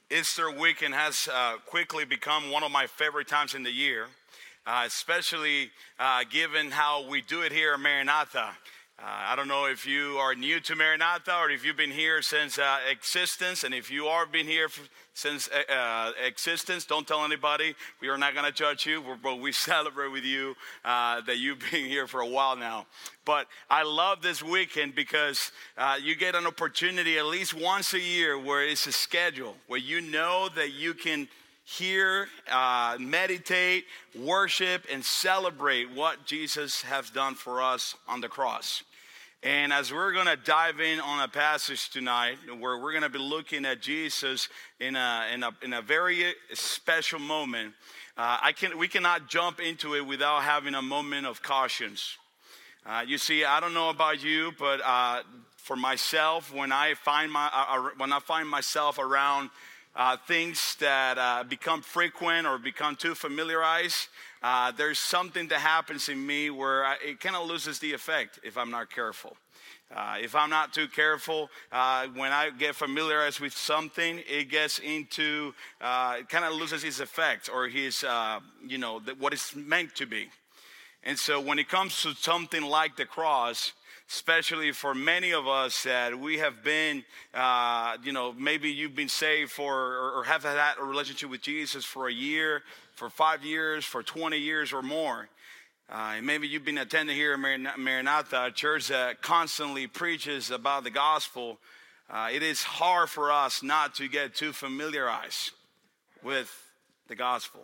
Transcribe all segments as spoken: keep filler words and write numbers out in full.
Easter weekend has uh, quickly become one of my favorite times in the year, uh, especially uh, given how we do it here at Maranatha. Uh, I don't know if you are new to Maranatha or if you've been here since uh, existence, and if you are been here f- since uh, uh, existence, don't tell anybody. We are not going to judge you, but we celebrate with you uh, that you've been here for a while now. But I love this weekend because uh, you get an opportunity at least once a year where it's a schedule, where you know that you can hear, uh, meditate, worship, and celebrate what Jesus has done for us on the cross. And as we're going to dive in on a passage tonight where we're going to be looking at Jesus in a in a, in a very special moment, uh, I can we cannot jump into it without having a moment of cautions. Uh, you see, I don't know about you, but uh, for myself, when I find my uh, when I find myself around uh, things that uh, become frequent or become too familiarized, uh, there's something that happens in me where I, it kind of loses the effect if I'm not careful. Uh, if I'm not too careful, uh, when I get familiarized with something, it gets into, uh, it kind of loses its effect or his, uh, you know, the, what it's meant to be. And so when it comes to something like the cross, especially for many of us that we have been, uh, you know, maybe you've been saved for or, or have had a relationship with Jesus for a year, for five years, for twenty years or more. Uh, and maybe you've been attending here at Maranatha, a church that constantly preaches about the gospel. Uh, it is hard for us not to get too familiarized with the gospel.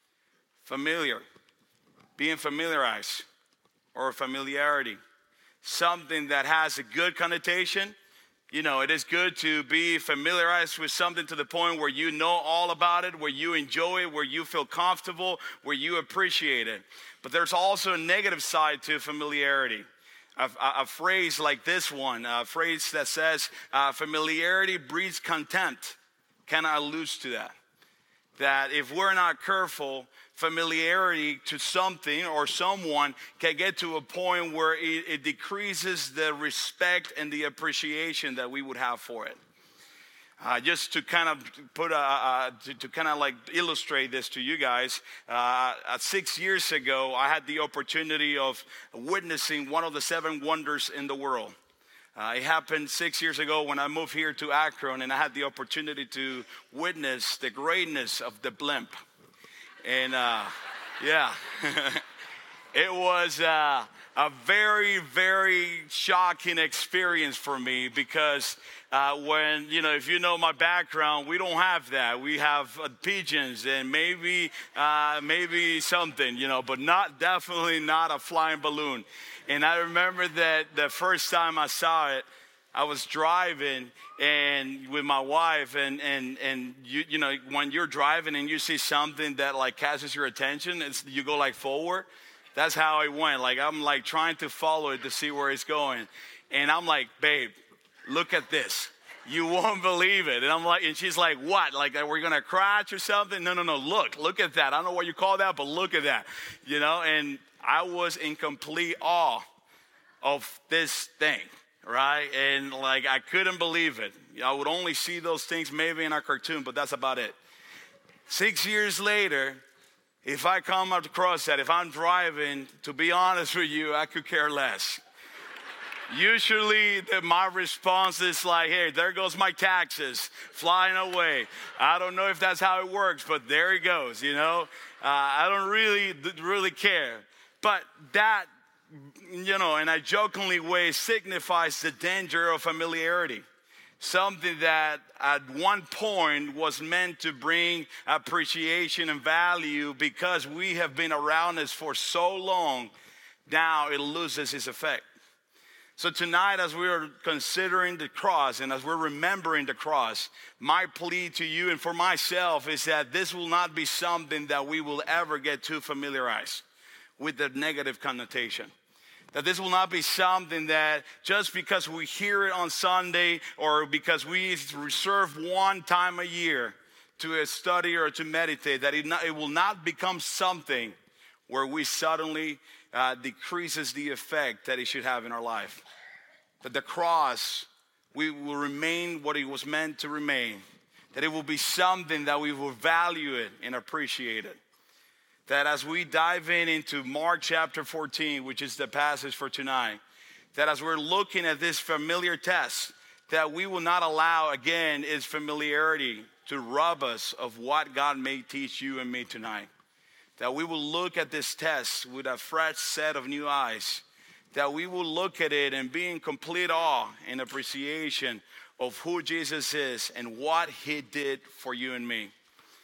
Familiar, being familiarized, or familiarity. Something that has a good connotation. You know, it is good to be familiarized with something to the point where you know all about it, where you enjoy it, where you feel comfortable, where you appreciate it. But there's also a negative side to familiarity. A, a, a phrase like this one, a phrase that says, uh, familiarity breeds contempt, kind of alludes to that. That if we're not careful, familiarity to something or someone can get to a point where it, it decreases the respect and the appreciation that we would have for it. Uh, just to kind of put a, uh, to, to kind of like illustrate this to you guys, uh, uh, six years ago, I had the opportunity of witnessing one of the seven wonders in the world. Uh, it happened six years ago when I moved here to Akron, and I had the opportunity to witness the greatness of the blimp. And uh, yeah, it was uh, a very, very shocking experience for me because uh, when, you know, if you know my background, we don't have that. We have uh, pigeons and maybe, uh, maybe something, you know, but not, definitely not a flying balloon. And I remember that the first time I saw it, I was driving and with my wife and and and you you know when you're driving and you see something that like catches your attention, it's, you go like forward. That's how it went. Like I'm like trying to follow it to see where it's going, and I'm like, babe, look at this. You won't believe it. And I'm like, and she's like, what? Like we're gonna crash or something? No, no, no. Look, look at that. I don't know what you call that, but look at that. You know, and I was in complete awe of this thing. Right? And like, I couldn't believe it. I would only see those things maybe in a cartoon, but that's about it. Six years later, if I come across that, if I'm driving, to be honest with you, I could care less. Usually the, my response is like, hey, there goes my taxes flying away. I don't know if that's how it works, but there it goes, you know. Uh, I don't really, really care. But that, you know, in a jokingly way, signifies the danger of familiarity. Something that at one point was meant to bring appreciation and value because we have been around us for so long, now it loses its effect. So tonight, as we are considering the cross and as we're remembering the cross, my plea to you and for myself is that this will not be something that we will ever get too familiarized with the negative connotation. That this will not be something that just because we hear it on Sunday or because we reserve one time a year to study or to meditate, that it, not, it will not become something where we suddenly uh, decreases the effect that it should have in our life. That the cross, we will remain what it was meant to remain. that it will be something that we will value it and appreciate it. That as we dive in into Mark chapter fourteen, which is the passage for tonight, that as we're looking at this familiar text, that we will not allow, again, its familiarity to rob us of what God may teach you and me tonight. That we will look at this text with a fresh set of new eyes. That we will look at it and be in complete awe and appreciation of who Jesus is and what he did for you and me.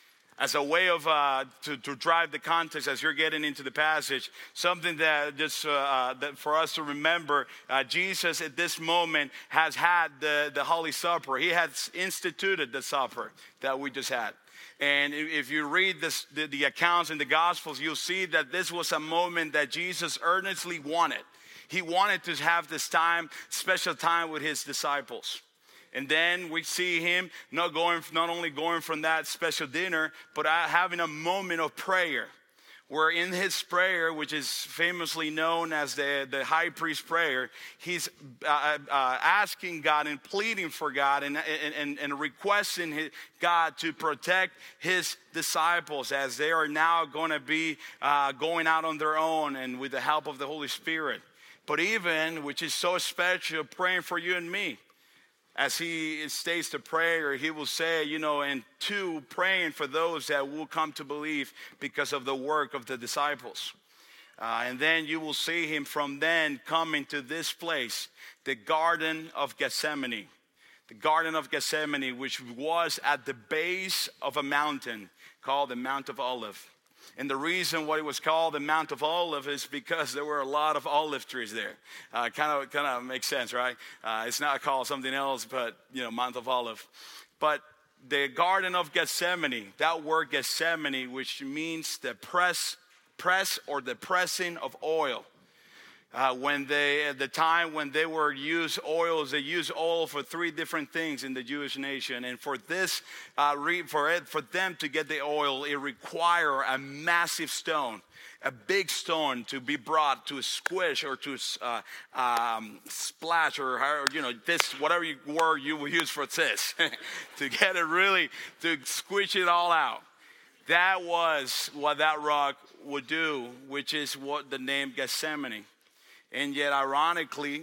As a way of, uh, to, to drive the context as you're getting into the passage, something that just uh, uh, that for us to remember, uh, Jesus at this moment has had the, the Holy Supper. He has instituted the supper that we just had. And if you read this, the, the accounts in the Gospels, you'll see that this was a moment that Jesus earnestly wanted. He wanted to have this time, special time with his disciples. And then we see him not going, not only going from that special dinner, but having a moment of prayer, where in his prayer, which is famously known as the, the high priest prayer, he's uh, uh, asking God and pleading for God and, and, and requesting his, God to protect his disciples as they are now going to be uh, going out on their own and with the help of the Holy Spirit. But even, which is so special, praying for you and me. As he states the prayer, he will say, you know, and two, praying for those that will come to believe because of the work of the disciples. Uh, and then you will see him from then coming to this place, the Garden of Gethsemane. The Garden of Gethsemane, which was at the base of a mountain called the Mount of Olives. And the reason why it was called the Mount of Olives is because there were a lot of olive trees there. Uh, kind of, kind of makes sense, right? Uh, it's not called something else, but you know, Mount of Olives. But the Garden of Gethsemane, that word Gethsemane, which means the press, press or the pressing of oil. Uh, when they, at the time when they were used oils, they used oil for three different things in the Jewish nation. And for this, uh, re, for it, for them to get the oil, it required a massive stone, a big stone to be brought to squish or to uh, um, splash or, or, you know, this, whatever you, word you will use for this, to get it really, to squish it all out. That was what that rock would do, which is what the name Gethsemane. And yet, ironically,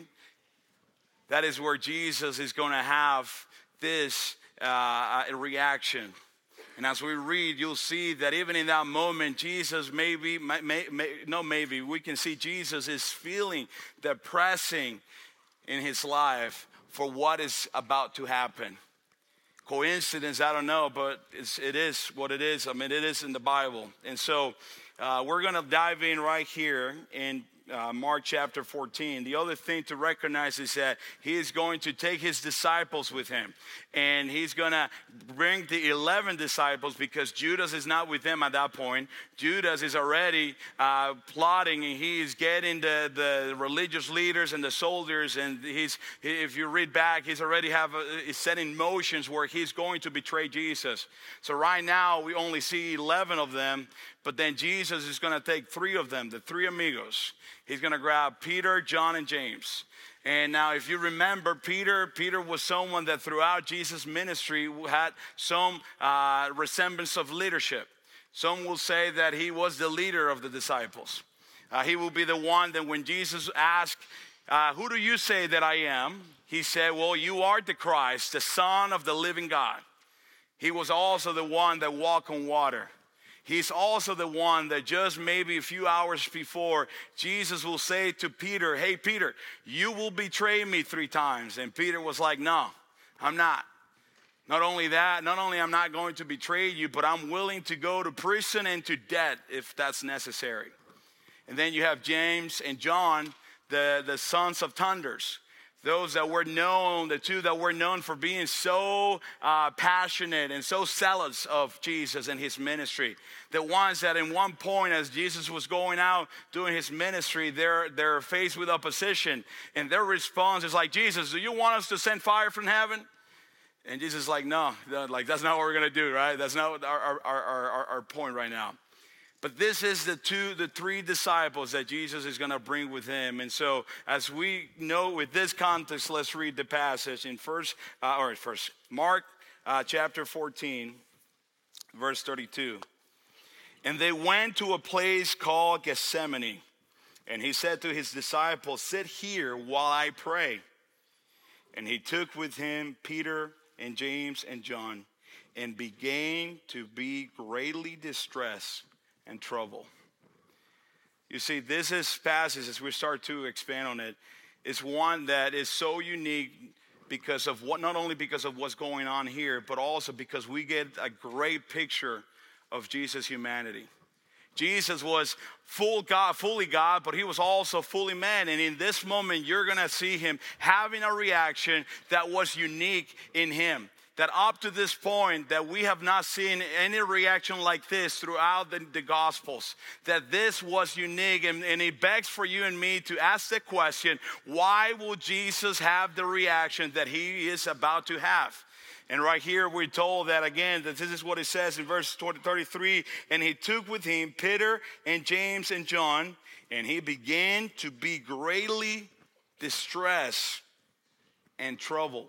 that is where Jesus is going to have this uh, reaction. And as we read, you'll see that even in that moment, Jesus maybe, may, may, no maybe, we can see Jesus is feeling the pressing in his life for what is about to happen. Coincidence, I don't know, but it's, it is what it is. I mean, it is in the Bible. And so uh, we're going to dive in right here in Uh, Mark chapter fourteen. The other thing to recognize is that he is going to take his disciples with him. And he's going to bring the eleven disciples because Judas is not with them at that point. Judas is already uh, plotting, and he is getting the, the religious leaders and the soldiers. And he's, if you read back, he's already have a, he's setting motions where he's going to betray Jesus. So right now we only see eleven of them. But then Jesus is going to take three of them, the three amigos. He's going to grab Peter, John, and James. And now if you remember, Peter, Peter was someone that throughout Jesus' ministry had some uh, resemblance of leadership. Some will say that he was the leader of the disciples. Uh, he will be the one that when Jesus asked, uh, who do you say that I am? He said, well, you are the Christ, the Son of the living God. He was also the one that walked on water. He's also the one that just maybe a few hours before, Jesus will say to Peter, hey, Peter, you will betray me three times. And Peter was like, no, I'm not. Not only that, not only I'm not going to betray you, but I'm willing to go to prison and to death if that's necessary. And then you have James and John, the, the sons of thunders. Those that were known, the two that were known for being so uh, passionate and so zealous of Jesus and his ministry. The ones that in one point as Jesus was going out doing his ministry, they're, they're faced with opposition. And their response is like, Jesus, do you want us to send fire from heaven? And Jesus is like, no, like that's not what we're going to do, right? That's not our, our, our, our, our point right now. But this is the two, the three disciples that Jesus is going to bring with him. And so as we know with this context, let's read the passage in first, uh, or first Mark uh, chapter fourteen, verse thirty-two. And they went to a place called Gethsemane. And he said to his disciples, sit here while I pray. And he took with him Peter and James and John and began to be greatly distressed and troubled. You see, this is passage, as we start to expand on it, is one that is so unique because of what, not only because of what's going on here, but also because we get a great picture of Jesus' humanity. Jesus was full God, fully God, but he was also fully man. And in this moment, you're going to see him having a reaction that was unique in him. That up to this point, that we have not seen any reaction like this throughout the, the Gospels. That this was unique, and, and it begs for you and me to ask the question, why will Jesus have the reaction that he is about to have? And right here we're told that again, that this is what it says in verse thirty-three. And he took with him Peter and James and John, and he began to be greatly distressed and troubled.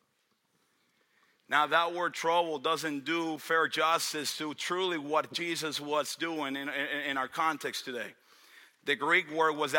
Now that word trouble doesn't do fair justice to truly what Jesus was doing in, in, in our context today. The Greek word was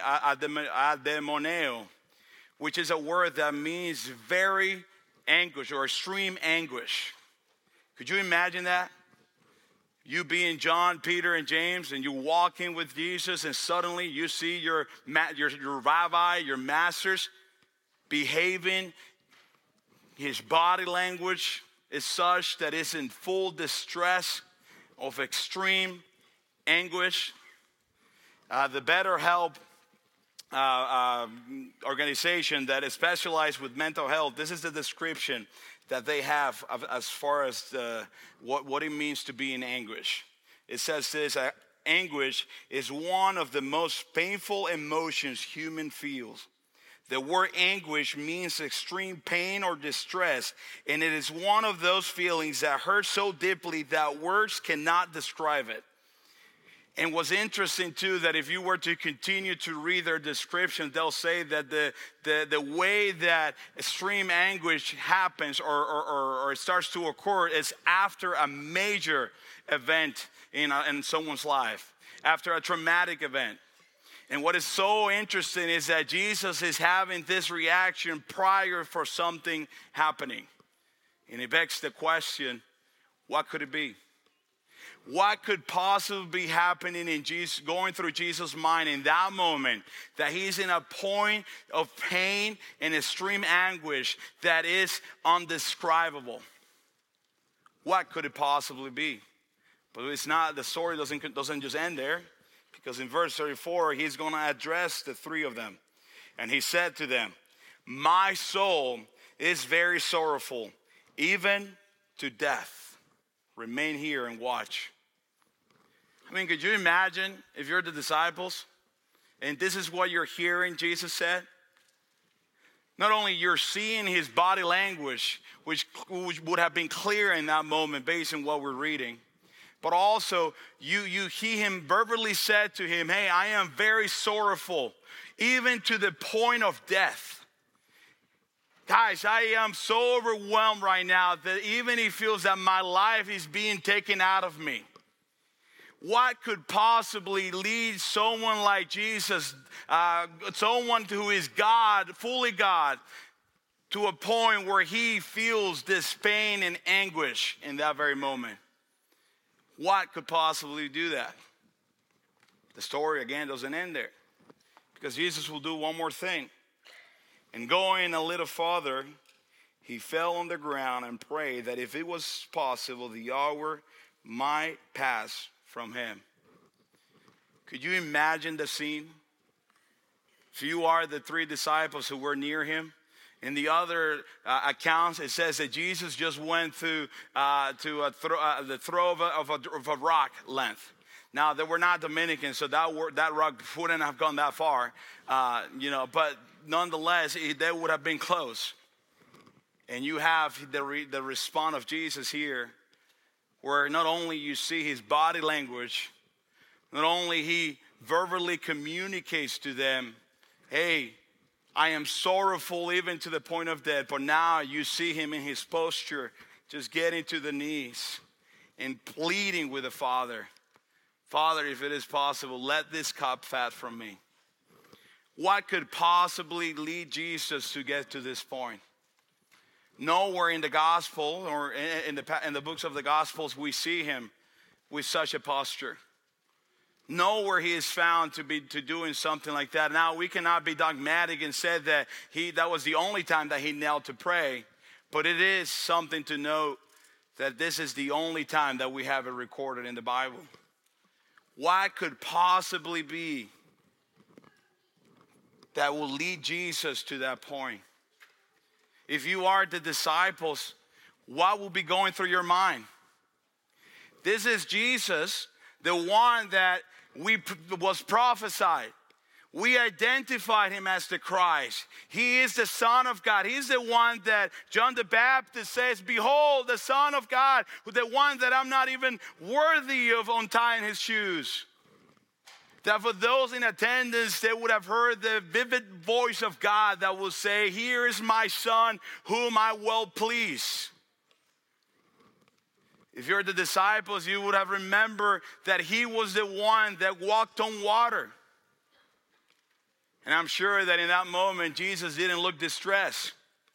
ademoneo, which is a word that means very anguish or extreme anguish. Could you imagine that? You being John, Peter, and James, and you walk in with Jesus, and suddenly you see your, your, your rabbi, your masters, behaving. His body language is such that it's in full distress of extreme anguish. Uh, the BetterHelp uh, uh, organization that is specialized with mental health, this is the description that they have of, as far as the, what, what it means to be in anguish. It says this, uh, anguish is one of the most painful emotions human feels. The word anguish means extreme pain or distress, and it is one of those feelings that hurt so deeply that words cannot describe it. And what's interesting too, that if you were to continue to read their description, they'll say that the the, the way that extreme anguish happens or, or, or, or it starts to occur is after a major event in, a, in someone's life, after a traumatic event. And what is so interesting is that Jesus is having this reaction prior for something happening. And it begs the question, what could it be? What could possibly be happening in Jesus, going through Jesus' mind in that moment, that he's in a point of pain and extreme anguish that is undescribable? What could it possibly be? But it's not, the story doesn't, doesn't just end there. Because in verse thirty-four, he's going to address the three of them. And he said to them, my soul is very sorrowful, even to death. Remain here and watch. I mean, could you imagine if you're the disciples and this is what you're hearing Jesus said? Not only you're seeing his body language, which, which would have been clear in that moment based on what we're reading, but also, you, you he him verbally said to him, hey, I am very sorrowful, even to the point of death. Guys, I am so overwhelmed right now that even he feels that my life is being taken out of me. What could possibly lead someone like Jesus, uh, someone who is God, fully God, to a point where he feels this pain and anguish in that very moment? What could possibly do that? The story, again, doesn't end there. Because Jesus will do one more thing. And going a little farther, he fell on the ground and prayed that if it was possible, the hour might pass from him. Could you imagine the scene? If you are the three disciples who were near him, in the other uh, accounts, it says that Jesus just went through uh, to a thro- uh, the throw of a, of, a, of a rock length. Now, they were not Dominicans, so that were, that rock wouldn't have gone that far, uh, you know. But nonetheless, it, they would have been close. And you have the re, the response of Jesus here, where not only you see his body language, not only he verbally communicates to them, hey, I am sorrowful even to the point of death, but now you see him in his posture just getting to the knees and pleading with the Father. Father, if it is possible, let this cup pass from me. What could possibly lead Jesus to get to this point? Nowhere in the gospel or in the, in the books of the gospels we see him with such a posture. Nowhere he is found to be to doing something like that. Now we cannot be dogmatic and say that he that was the only time that he knelt to pray, but it is something to note that this is the only time that we have it recorded in the Bible. What could possibly be that will lead Jesus to that point? If you are the disciples, what will be going through your mind? This is Jesus, the one that we was prophesied. We identified him as the Christ. He is the Son of God. He's the one that John the Baptist says, behold, the Son of God, the one that I'm not even worthy of untying his shoes. That for those in attendance, they would have heard the vivid voice of God that will say, here is my Son, whom I well please. If you're the disciples, you would have remembered that he was the one that walked on water. And I'm sure that in that moment, Jesus didn't look distressed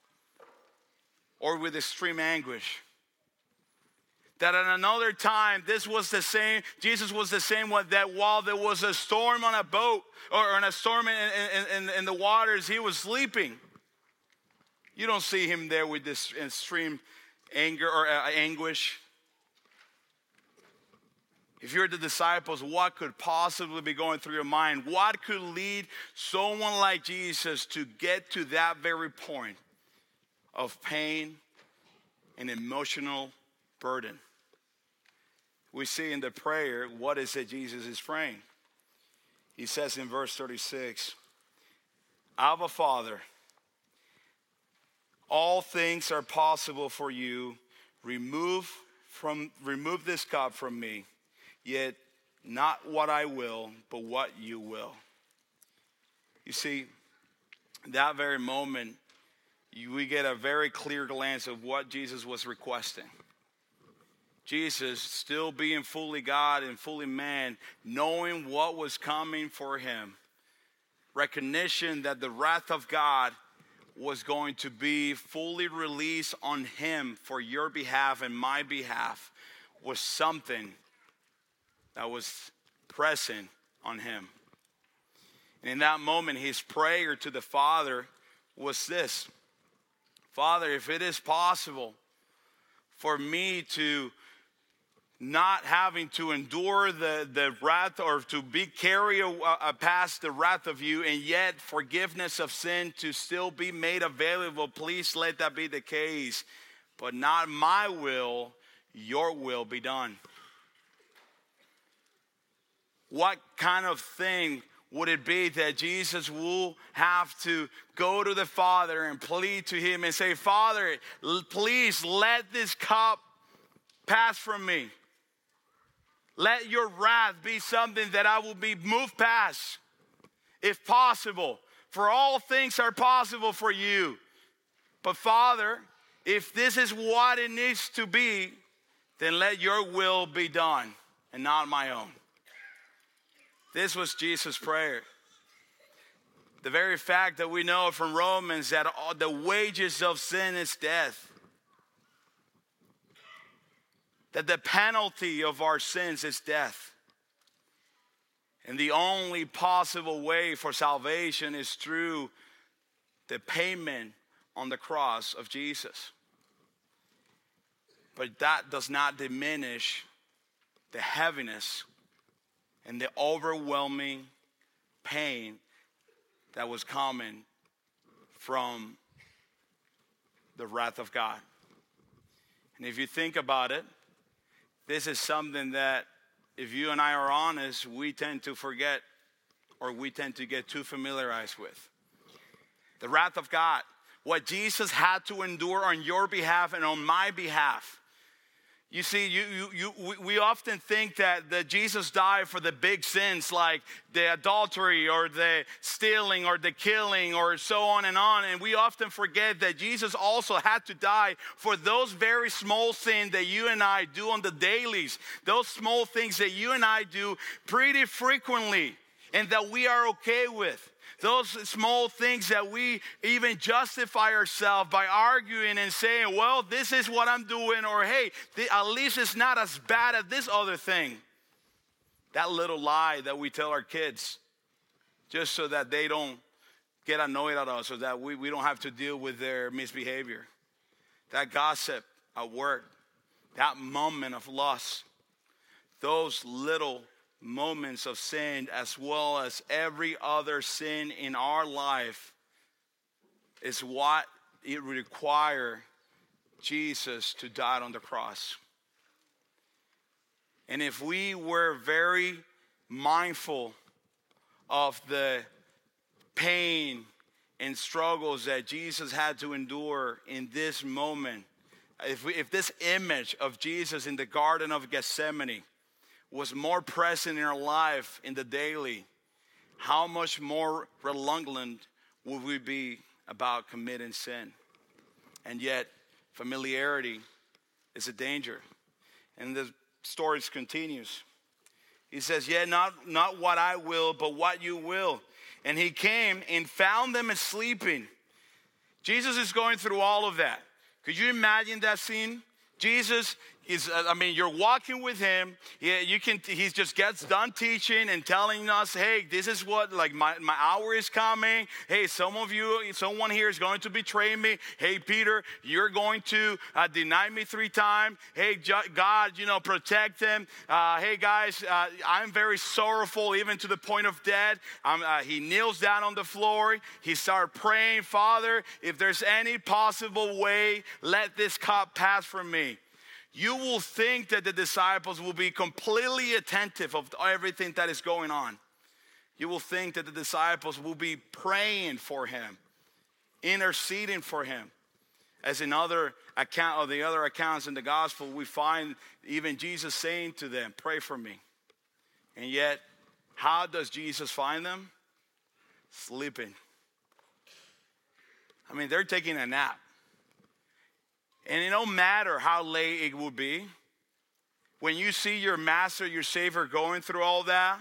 or with extreme anguish. That at another time, this was the same, Jesus was the same one that while there was a storm on a boat or in a storm in, in, in, in the waters, he was sleeping. You don't see him there with this extreme anger or uh, anguish. If you're the disciples, what could possibly be going through your mind? What could lead someone like Jesus to get to that very point of pain and emotional burden? We see in the prayer, what is it Jesus is praying? He says in verse thirty-six, Abba, Father, all things are possible for you. Remove from remove this cup from me. Yet not what I will, but what you will. You see, that very moment, you, we get a very clear glance of what Jesus was requesting. Jesus, still being fully God and fully man, knowing what was coming for him. Recognition that the wrath of God was going to be fully released on him for your behalf and my behalf was something that was pressing on him. And in that moment, his prayer to the Father was this: Father, if it is possible for me to not having to endure the, the wrath or to be carried uh, past the wrath of you, and yet forgiveness of sin to still be made available, please let that be the case. But not my will, your will be done. What kind of thing would it be that Jesus will have to go to the Father and plead to him and say, Father, please let this cup pass from me. Let your wrath be something that I will be moved past, if possible. For all things are possible for you. But Father, if this is what it needs to be, then let your will be done and not my own. This was Jesus' prayer. The very fact that we know from Romans that all the wages of sin is death. That the penalty of our sins is death. And the only possible way for salvation is through the payment on the cross of Jesus. But that does not diminish the heaviness and the overwhelming pain that was coming from the wrath of God. And if you think about it, this is something that, if you and I are honest, we tend to forget or we tend to get too familiarized with. The wrath of God, what Jesus had to endure on your behalf and on my behalf. You see, you, you, you, we often think that, that Jesus died for the big sins like the adultery or the stealing or the killing or so on and on. And we often forget that Jesus also had to die for those very small sins that you and I do on the dailies. Those small things that you and I do pretty frequently and that we are okay with. Those small things that we even justify ourselves by arguing and saying, well, this is what I'm doing, or hey, at least it's not as bad as this other thing. That little lie that we tell our kids just so that they don't get annoyed at us or that we, we don't have to deal with their misbehavior. That gossip at work, that moment of loss, those little moments of sin, as well as every other sin in our life, is what it requires Jesus to die on the cross. And if we were very mindful of the pain and struggles that Jesus had to endure in this moment, if, we, if this image of Jesus in the Garden of Gethsemane was more present in our life in the daily, how much more reluctant would we be about committing sin? And yet, familiarity is a danger. And the story continues. He says, yeah, not, not what I will, but what you will. And he came and found them sleeping. Jesus is going through all of that. Could you imagine that scene? Jesus is, I mean, you're walking with him. Yeah, you can. He just gets done teaching and telling us, hey, this is what, like, my, my hour is coming. Hey, some of you, someone here is going to betray me. Hey, Peter, you're going to uh, deny me three times. Hey, God, you know, protect them. Uh, hey, guys, uh, I'm very sorrowful, even to the point of death. Um, uh, he kneels down on the floor. He started praying, Father, if there's any possible way, let this cup pass from me. You will think that the disciples will be completely attentive of everything that is going on. You will think that the disciples will be praying for him, interceding for him. As in other account or the other accounts in the gospel, we find even Jesus saying to them, pray for me. And yet, how does Jesus find them? Sleeping. I mean, they're taking a nap. And it don't matter how late it will be. When you see your master, your Savior going through all that,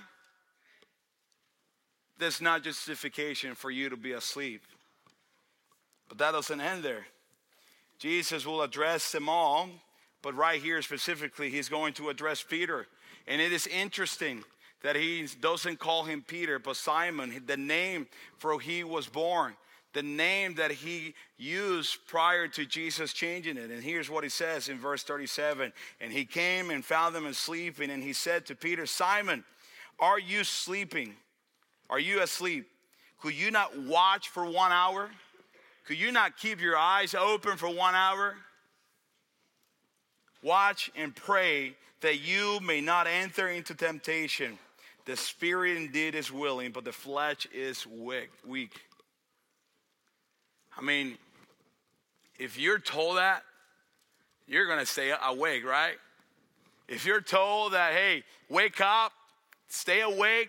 that's not justification for you to be asleep. But that doesn't end there. Jesus will address them all, but right here specifically, he's going to address Peter. And it is interesting that he doesn't call him Peter, but Simon, the name for he was born. The name that he used prior to Jesus changing it. And here's what he says in verse thirty-seven. And he came and found them sleeping, and he said to Peter, Simon, are you sleeping? Are you asleep? Could you not watch for one hour? Could you not keep your eyes open for one hour? Watch and pray that you may not enter into temptation. The spirit indeed is willing, but the flesh is weak. I mean, if you're told that, you're going to stay awake, right? If you're told that, hey, wake up, stay awake,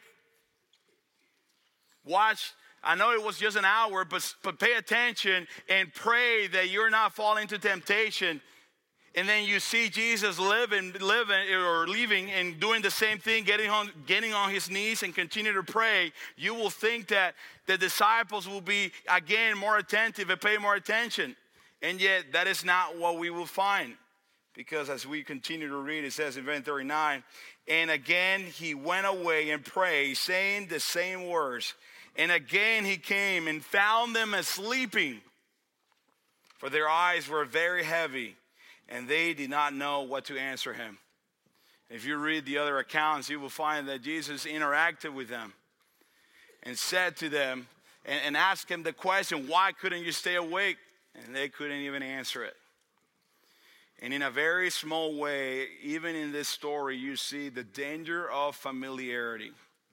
watch. I know it was just an hour, but, but pay attention and pray that you're not falling into temptation. And then you see Jesus living, living or leaving and doing the same thing, getting on, getting on his knees and continue to pray. You will think that the disciples will be, again, more attentive and pay more attention. And yet, that is not what we will find. Because as we continue to read, it says in verse thirty-nine, and again he went away and prayed, saying the same words. And again he came and found them sleeping, for their eyes were very heavy. And they did not know what to answer him. If you read the other accounts, you will find that Jesus interacted with them and said to them and, and asked them the question, why couldn't you stay awake? And they couldn't even answer it. And in a very small way, even in this story, you see the danger of familiarity.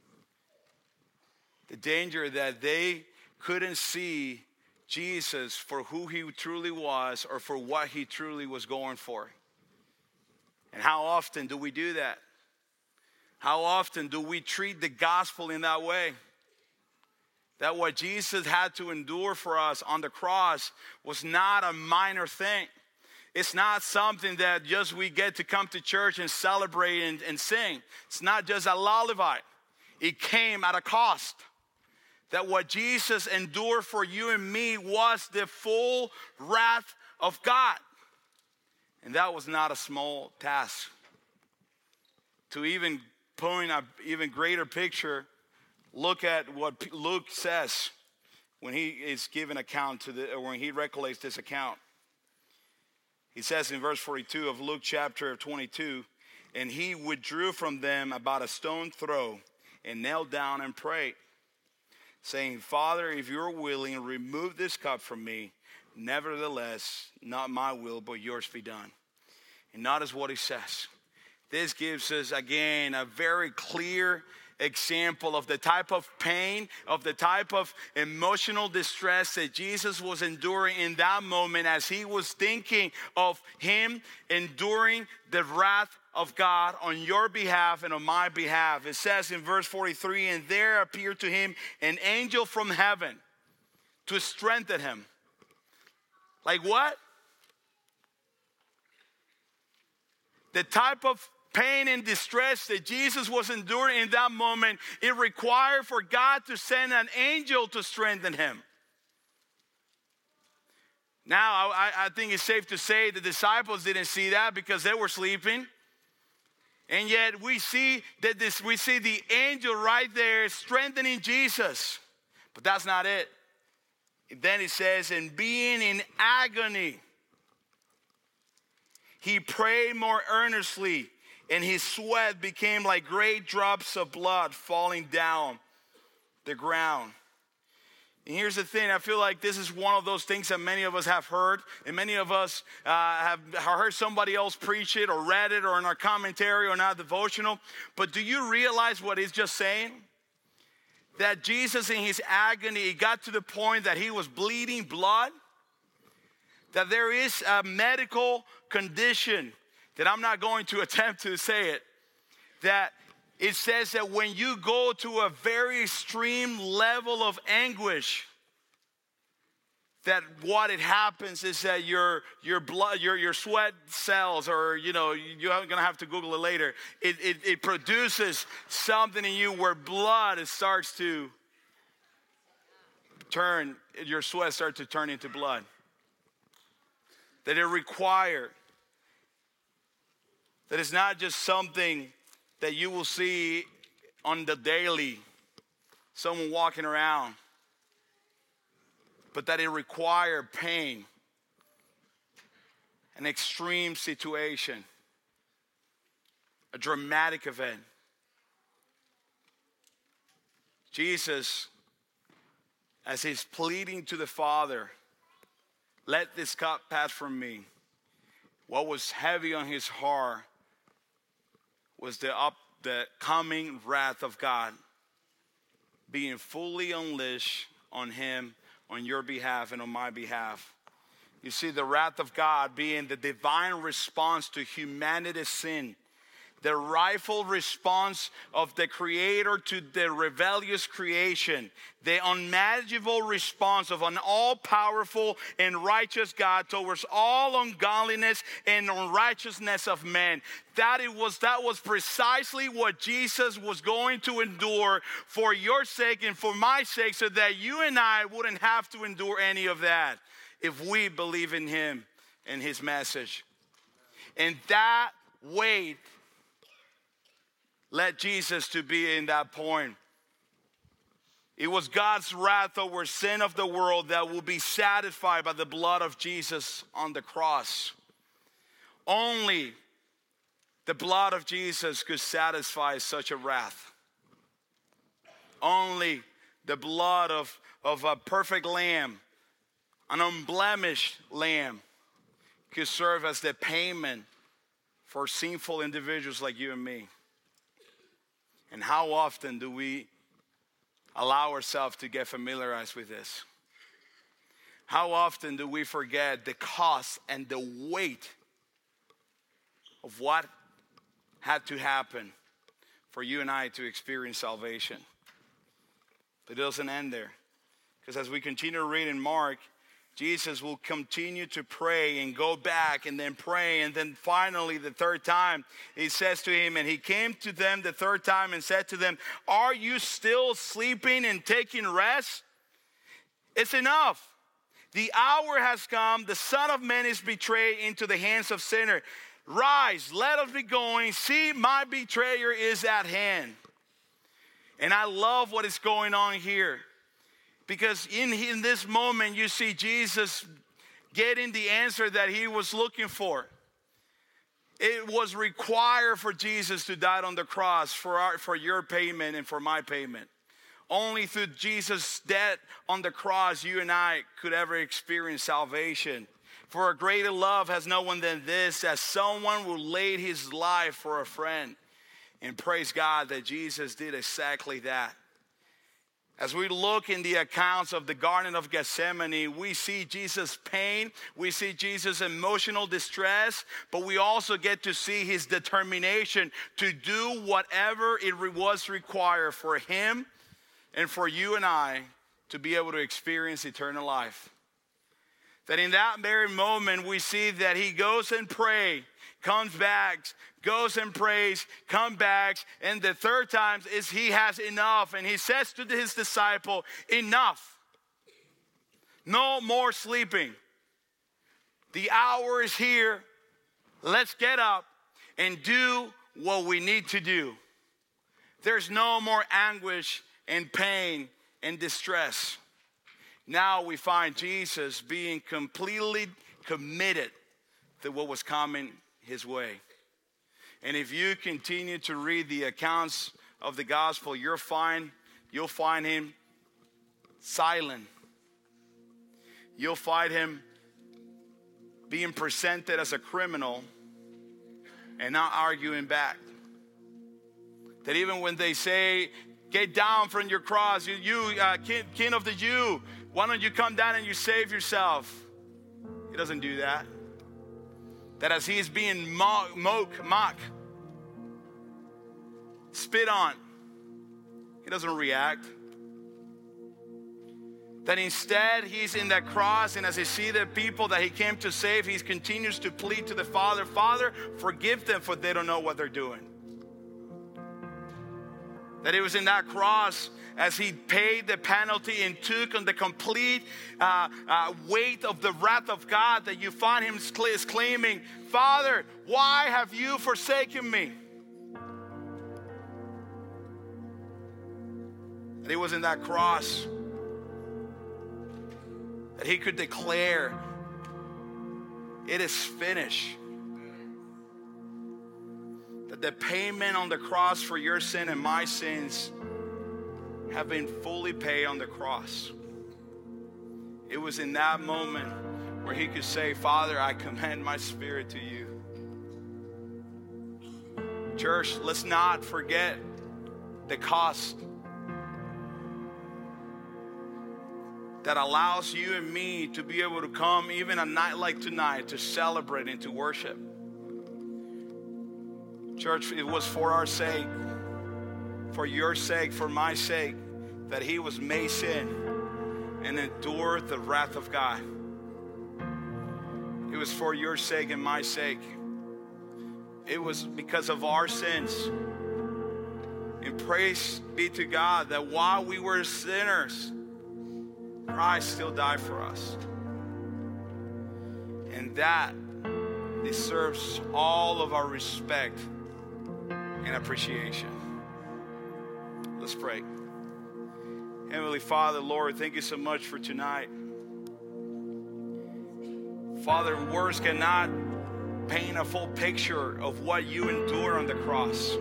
The danger that they couldn't see Jesus for who he truly was or for what he truly was going for. And how often do we do that? How often do we treat the gospel in that way? That what Jesus had to endure for us on the cross was not a minor thing. It's not something that just we get to come to church and celebrate and, and sing. It's not just a lullaby. It came at a cost. That what Jesus endured for you and me was the full wrath of God. And that was not a small task. To even point an even greater picture, look at what Luke says when he is giving account to the, or when he recollects this account. He says in verse forty-two of Luke chapter twenty-two, and he withdrew from them about a stone throw and knelt down and prayed, saying, Father, if you're willing, remove this cup from me. Nevertheless, not my will, but yours be done. And notice what he says. This gives us, again, a very clear example of the type of pain, of the type of emotional distress that Jesus was enduring in that moment as he was thinking of him enduring the wrath of God on your behalf and on my behalf. It says in verse forty-three, and there appeared to him an angel from heaven to strengthen him. Like what? The type of pain and distress that Jesus was enduring in that moment, it required for God to send an angel to strengthen him. Now, I, I think it's safe to say the disciples didn't see that because they were sleeping. And yet we see that this, we see the angel right there strengthening Jesus. But that's not it. Then it says, and being in agony, he prayed more earnestly, and his sweat became like great drops of blood falling down the ground. And here's the thing, I feel like this is one of those things that many of us have heard, and many of us uh, have heard somebody else preach it or read it or in our commentary or in our devotional. But do you realize what he's just saying? That Jesus in his agony, he got to the point that he was bleeding blood. That there is a medical condition that I'm not going to attempt to say it. That it says that when you go to a very extreme level of anguish, that what it happens is that your your blood, your your sweat cells, or you know, you're gonna have to Google it later. It it, it produces something in you where blood starts to turn, your sweat starts to turn into blood. That it required. That it's not just something that you will see on the daily, someone walking around, but that it required pain, an extreme situation, a dramatic event. Jesus, as he's pleading to the Father, let this cup pass from me. What was heavy on his heart was the up the coming wrath of God being fully unleashed on him, on your behalf and on my behalf. You see, the wrath of God being the divine response to humanity's sin, the rightful response of the Creator to the rebellious creation, the unmanageable response of an all-powerful and righteous God towards all ungodliness and unrighteousness of man. That it was that was precisely what Jesus was going to endure for your sake and for my sake, so that you and I wouldn't have to endure any of that if we believe in him and his message. And that weight led Jesus to be in that point. It was God's wrath over sin of the world that will be satisfied by the blood of Jesus on the cross. Only the blood of Jesus could satisfy such a wrath. Only the blood of, of a perfect lamb, an unblemished lamb, could serve as the payment for sinful individuals like you and me. And how often do we allow ourselves to get familiarized with this? How often do we forget the cost and the weight of what had to happen for you and I to experience salvation. But it doesn't end there. Because as we continue to read in Mark, Jesus will continue to pray and go back and then pray. And then finally, the third time, he says to him, and he came to them the third time and said to them, "Are you still sleeping and taking rest? It's enough. The hour has come. The Son of Man is betrayed into the hands of sinners. Rise, let us be going. See, my betrayer is at hand." And I love what is going on here. Because in, in this moment, you see Jesus getting the answer that he was looking for. It was required for Jesus to die on the cross for, our, for your payment and for my payment. Only through Jesus' death on the cross, you and I could ever experience salvation. For a greater love has no one than this, that someone will lay his life for a friend. And praise God that Jesus did exactly that. As we look in the accounts of the Garden of Gethsemane, we see Jesus' pain, we see Jesus' emotional distress, but we also get to see his determination to do whatever it was required for him and for you and I to be able to experience eternal life. That in that very moment, we see that he goes and prays, comes back, goes and prays, comes back, and the third time is he has enough, and he says to his disciple, "Enough. No more sleeping. The hour is here. Let's get up and do what we need to do." There's no more anguish and pain and distress. Now we find Jesus being completely committed to what was coming his way. And if you continue to read the accounts of the gospel, you'll find, you'll find him silent. You'll find him being presented as a criminal and not arguing back. That even when they say, "Get down from your cross, you, you uh, king, king of the Jew, why don't you come down and you save yourself?" He doesn't do that. That as he is being mocked, mock, mock, spit on, he doesn't react. That instead he's in that cross, and as he sees the people that he came to save, he continues to plead to the Father, "Father, forgive them, for they don't know what they're doing." That it was in that cross, as he paid the penalty and took on the complete uh, uh, weight of the wrath of God, that you find him claiming, "Father, why have you forsaken me?" That it was in that cross that he could declare, "It is finished." That the payment on the cross for your sin and my sins have been fully paid on the cross. It was in that moment where he could say, "Father, I commend my spirit to you." Church, let's not forget the cost that allows you and me to be able to come even a night like tonight to celebrate and to worship. Church, it was for our sake, for your sake, for my sake, that he was made sin and endured the wrath of God. It was for your sake and my sake. It was because of our sins. And praise be to God that while we were sinners, Christ still died for us. And that deserves all of our respect and appreciation. Let's pray. Heavenly Father, Lord, thank you so much for tonight. Father, words cannot paint a full picture of what you endured on the cross.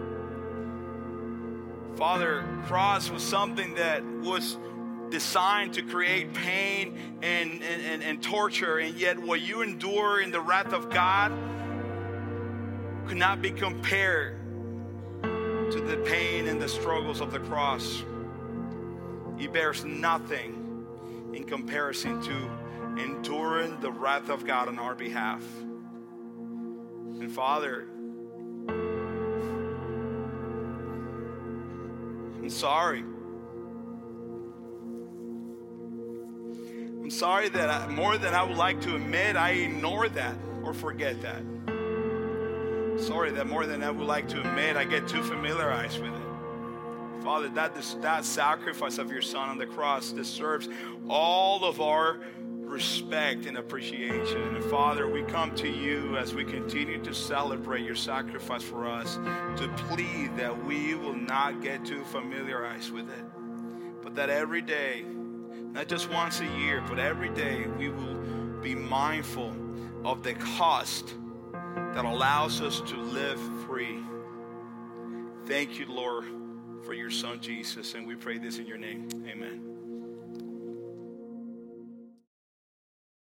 Father, cross was something that was designed to create pain and, and, and, and torture, and yet what you endure in the wrath of God could not be compared to the pain and the struggles of the cross. It bears nothing in comparison to enduring the wrath of God on our behalf. And Father, I'm sorry. I'm sorry that I, more than I would like to admit, I ignore that or forget that. Sorry that more than I would like to admit, I get too familiarized with it. Father, that, that sacrifice of your Son on the cross deserves all of our respect and appreciation. And Father, we come to you as we continue to celebrate your sacrifice for us, to plead that we will not get too familiarized with it, but that every day, not just once a year, but every day we will be mindful of the cost that allows us to live free. Thank you, Lord, for your Son Jesus, and we pray this in your name. Amen.